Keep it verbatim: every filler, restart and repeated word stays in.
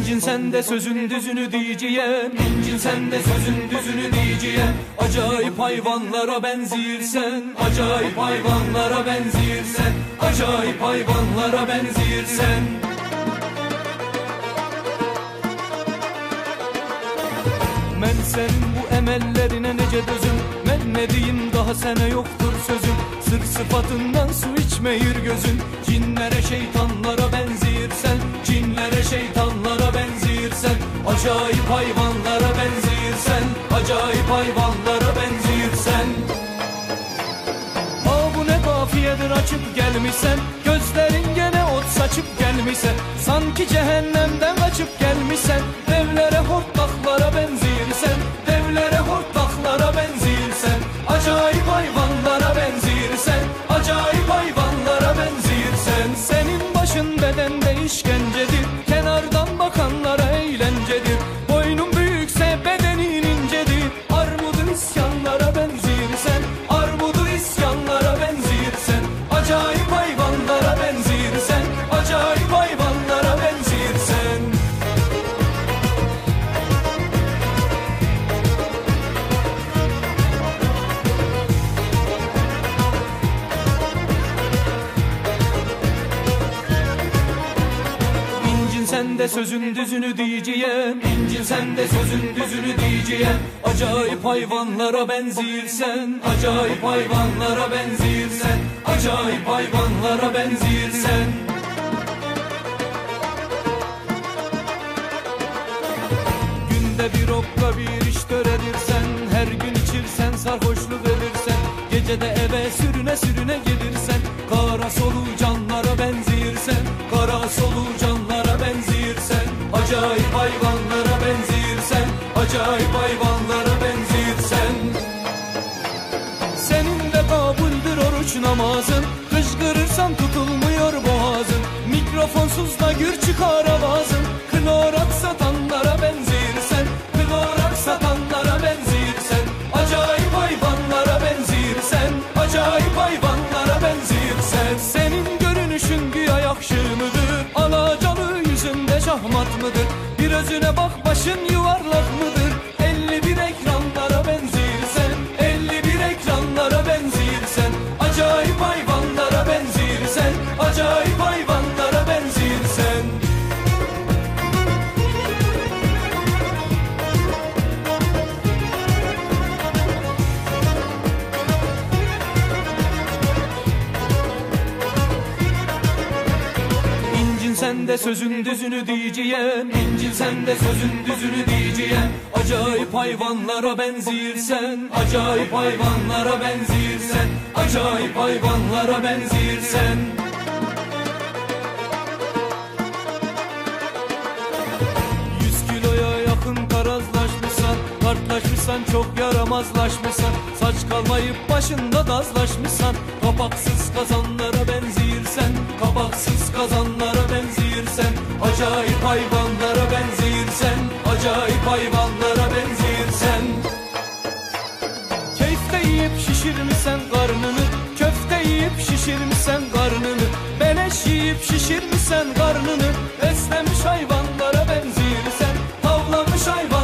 İncin sen de sözün düzünü diyeceğim, İncin sen de sözün düzünü diyeceğim. Acayip hayvanlara benzirsen, acayip hayvanlara benzirsen, acayip hayvanlara benzirsen. Ben senin bu emellerine nece dözüm, ben ne diyeyim daha sene yoktur sözüm. Sırf sıfatından su içmeyir gözün, cinlere şeytanlara benzirsen, cinlere şeytanlara benzirsen, acayip hayvanlara benzirsen, acayip hayvanlara benzirsen. Ha bu ne kafiyedir açıp gelmişsen, gözlerin gene ot saçıp gelmişsen, sanki cehennemden kaçıp gelmişsen, devlere hortlaklara benzirsen, devlere hortlaklara benzirsen, acayip hayvanlara benzirsen, acayip hayvanlara benzirsen. Senin başın bedende işkencedir, kenardan bakanlara eğlencedir. Boynun büyükse bedenin incedir, armudu isyanlara benzirsen, armudu isyanlara benzirsen, acayip hayvanlara benzirsen, acayip hayvanlara benzirsen. Sen de sözün düzünü diyeceğim, İncin sen de sözün düzünü diyeceğim. Acayip hayvanlara benzirsen, acayip hayvanlara benzirsen, acayip hayvanlara benzirsen. Günde bir okka bir iş töredirsen, her gün içirsen sarhoşluk verirsen, gecede eve sürüne sürüne gelirsen, kara solucanlara benzirsen, kara solucanlara benzirsen, acayip hayvanlara benzirsen, acayip hayvanlara benzirsen. Senin de kabuldür oruç namazın, kışkırırsan tutulmuyor boğazın, mikrofonsuz da gür çıkar avazın, klorak satanlara benzirsen, klorak satanlara benzirsen, acayip hayvanlara benzirsen, acayip hayvanlara benzirsen. Senin görünüşün güya yakşı mıdır, alacalı yüzünde şahmat mıdır, bir özüne bak başın yuvarlak mıdır, elli bir ekranlara benzirsen, elli bir ekranlara benzirsen, acayip hayvanlara benzirsen, acayip hayvanlara benzirsen. Sen de sözün düzünü diyeceğim, İncin sen de sözün düzünü diyeceğim. Acayip hayvanlara benzirsen, acayip hayvanlara benzirsen, acayip hayvanlara benzirsen. Yüz kiloya yakın tarazlaşmışsan, kartlaşmışsan, çok yaramazlaşmışsan, saç kalmayıp başında dazlaşmışsan, kapaksız kazanlara benzirsen, kapaksız kazanlara benzirsen, acayip hayvanlara benzirsen, acayip hayvanlara benzirsen. Keyifte yiyip şişirmişsen karnını, köfte yiyip şişirmişsen karnını, beleş yiyip şişirmişsen karnını, beslenmiş hayvanlara benzirsen, tavlanmış hayvan